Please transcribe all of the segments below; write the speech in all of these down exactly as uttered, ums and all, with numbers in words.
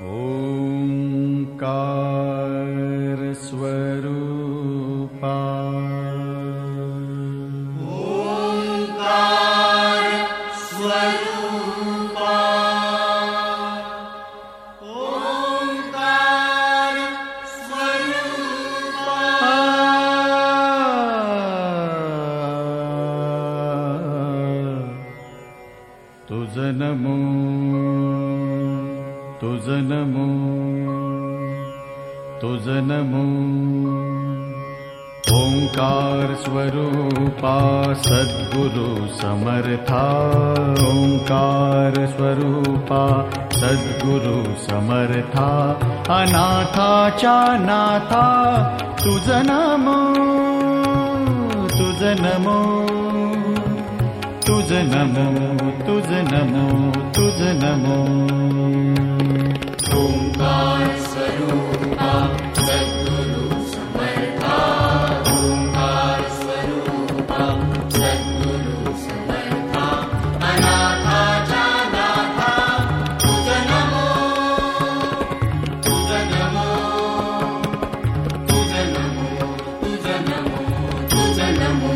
ओंकार स्वरूपा ओंकार स्वरूपा ओंकार स्वरूपा तुझ नमो तुझ नमो तुझ नमो ओंकार स्वरूपा सद्गुरु समर्था ओंकार स्वरूपा सद्गुरु समर्था अनाथाच्या नाथा तुझ नमो तुझ नमो तुझ नमो तुझ नमो तुझ नमो ओंकार स्वरूपा सद्गुरु समर्था ओंकार स्वरूपा सद्गुरु समर्था अनाथाच्या नाथा तुझ नमो तुझ नमो तुझ नमो तुझ नमो तुझ नमो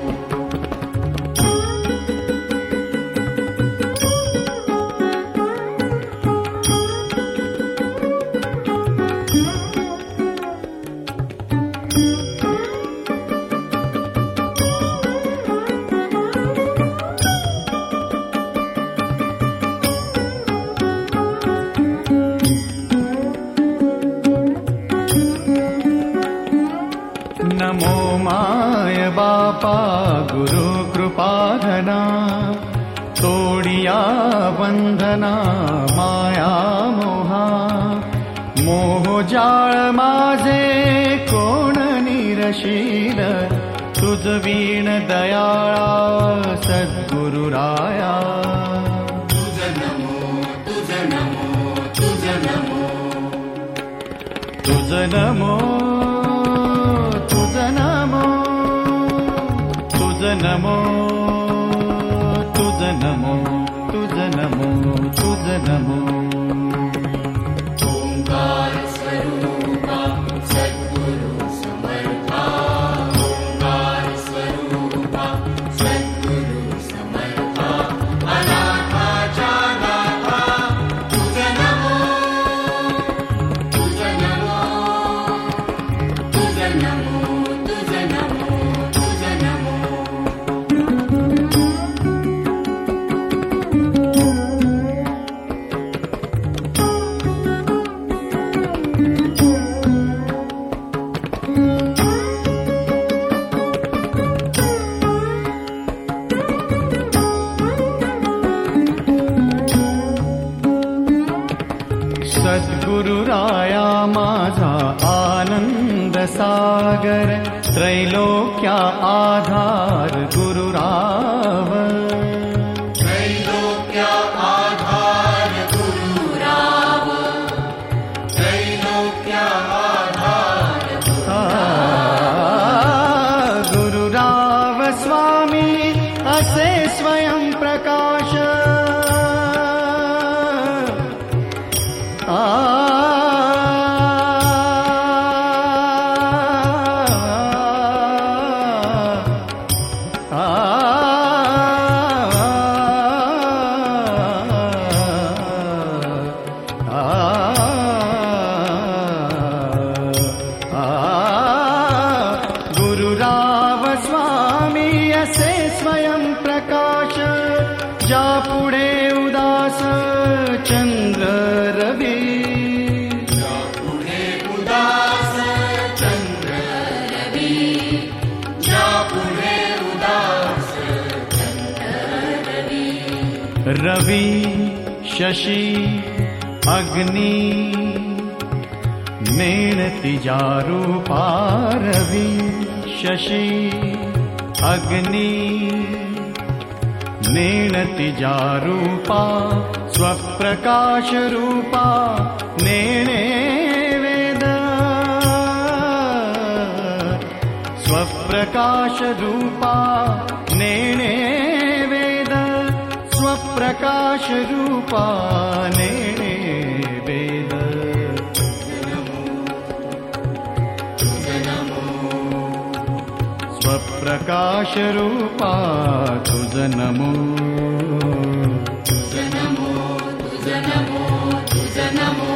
नमो माय बापा गुरु कृपाधना तोडिया बंधना माया मोहा मोह जाळ माझे कोण निरशील तुझ वीण दयाळा सद्गुरु राया तुझ नमो तुझ नमो तुझ नमो तुझ नमो तुझ नमो तुझ नमो तुझ नमो तुझ नमो तुझ नमो ओंकार स्वरूपा सद्गुरु समर्था ओंकार स्वरूपा सद्गुरु समर्था अनाथाच्या नाथा तुझ नमो तुझ नमो तुझ नमो तुझ नमो तुझ नमो सद्गुरु राया माझा आनंद सागर त्रैलोक्या आधार गुरुराव त्रैलोक्या आधार गुरुराव त्रैलोक्या आधार आ, गुरुराव स्वामी असे स्वयं प्रकाश आ आ गुरुराव स्वामी असे स्वयं प्रकाश ज्या पुढे उदास चंद्र रवी पुढे उदास चंद्र रवी ज्या पुढे उदास चंद्र रवी रवी शशी अग्नि नेणतिजा रूपा रवी शशी अग्नि नेणतिजा रूपा स्वप्रकाश रूपा नेणे वेद स्वप्रकाश रूपा नेणे वेद स्वप्रकाश रूपा नेणे वेद प्रकाश रूपा तुझ नमो तुझ नमो तुझ नमो तुझ नमो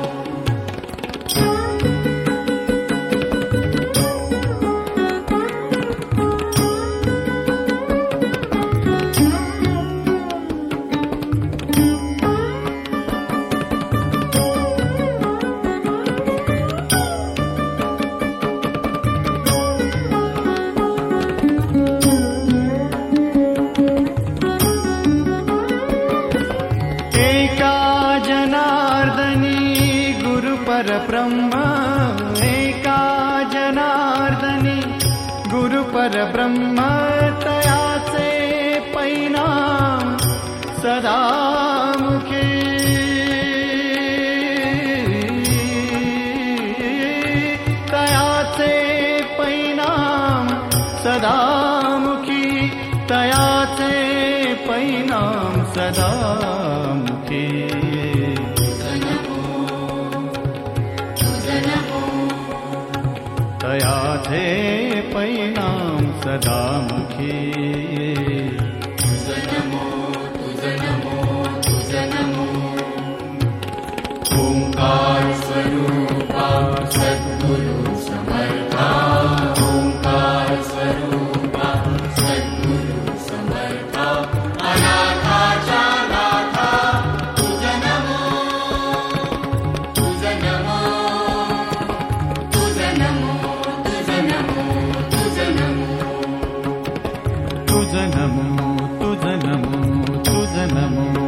परब्रह्म एका जनार्दनी गुरु परब्रह्म तयाचे परिणाम सदा मुखी तयाचे परिणाम सदा मुखी तयाचे परिणाम सदा मुखी तयाचे परिणाम सदा मुखी तुझ नमो तुझ नमो तुझ नमो ओंकार स्वरूपा सद्गुरु समर्था ओंकार स्वरूपा सद्गुरु समर्था अनाथाचा नाथा तुझ नमो तुझ नमो तुझ नमो तुझ नमो तुझ नमो तुझ नमो तुझ नमो तुझ नमो